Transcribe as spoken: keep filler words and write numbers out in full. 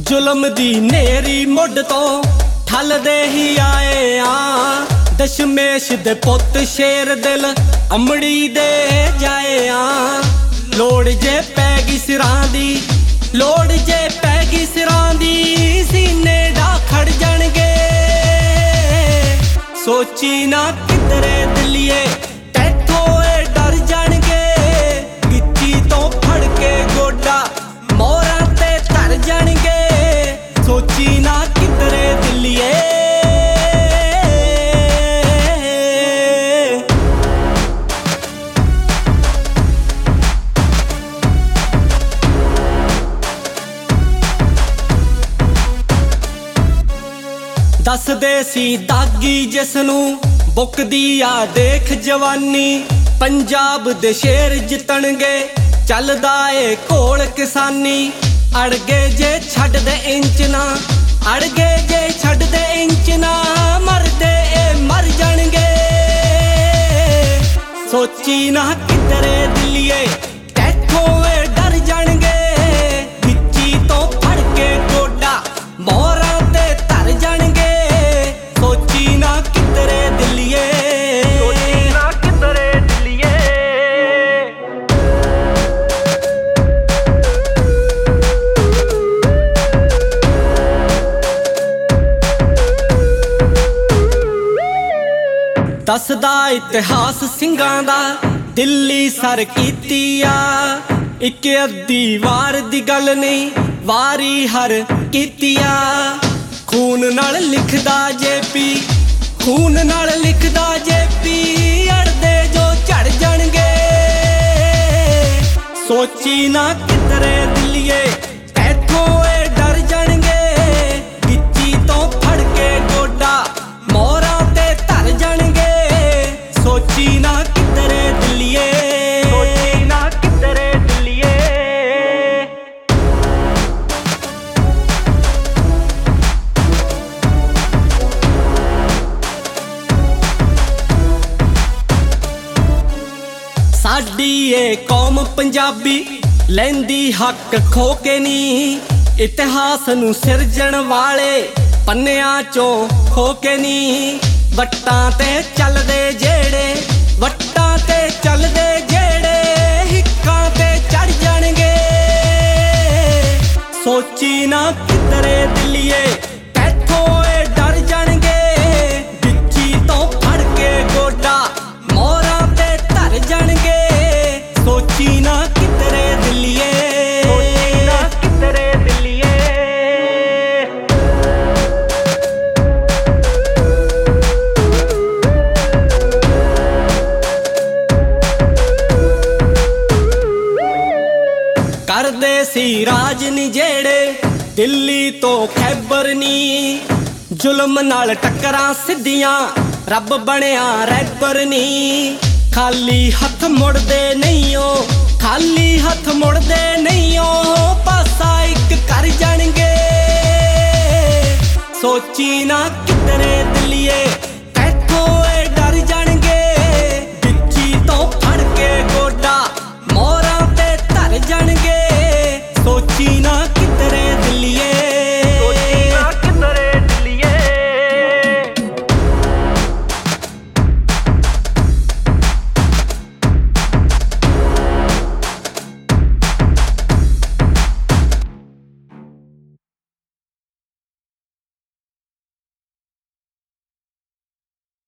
जुल्म दी नेरी मुड तो ठलदे ही आए आ दशमेश दे पुत शेर दिल अमड़ी दे जाए आ लोड़ जे पैगी सिरां दी लोड़ जे पैगी सिरां दी सीने डा खड़ जाणगे सोची ना किधरे दिलिए तैथों ए डर जाणगे गिच्ची तो फड़ के गोडा मोरा ते धर जाणगे सोची ना किधरे दिलिए दस दे सी दागी जिसनू बुकदी आ देख जवानी पंजाब दे शेर जितणगे चलदा ए घोल किसानी अड़गे जे छड़ दे इंच ना अड़गे जे छड़ दे इंच ना मरदे ए मर जाणगे सोची ना किधरे दिलिए तैथों ए डर जाणगे गिच्ची तो फड़ के गोडा मोरा ते धर जाणगे सोची ना किधरे दिलिए सोची ना किधरे दिलिए दसदा इतिहास सिंघां दा दिल्ली सर कीती आ इक अद्धी वार दी गल नहीं वारी हर कीती आ खून नाल लिखदा जेपी खून नाल लिखदा जेपी अड़दे जो झड़ जाणगे सोची ना किधरे दिलिए तैथों ए डर जाणगे गिच्ची तो फड़ के गोडा मोरा ते धर जाणगे सोची ना किधरे दिलिए सोची ना किधरे दिलिए साडी ए कौम पंजाबी लैंदी हक खो के नी इतिहास नू सिरजण वाले पन्नियां चों खो के नी वट्टां ते चलदे जेड़े वट्टां ते चलदे जेड़े हिक्कां ते चढ़ जाणगे सोची ना किधरे दिलिए तैथों ए डर जाणगे गिच्ची तो फड़ के गोडा मोरा ते धर जाणगे सोची ना किधरे दिलिए सोची ना किधरे दिलिए करदे सी राज नी जेड़े दिल्ली तो खैबर नी जुल्म नाल टक्करां सिद्धियां रब बनिया रैबर नी खाली हथ मुड़दे नहीं ओ खाली हथ मुड़दे नहीं ओ पासा एक कर जाणगे सोची ना किधरे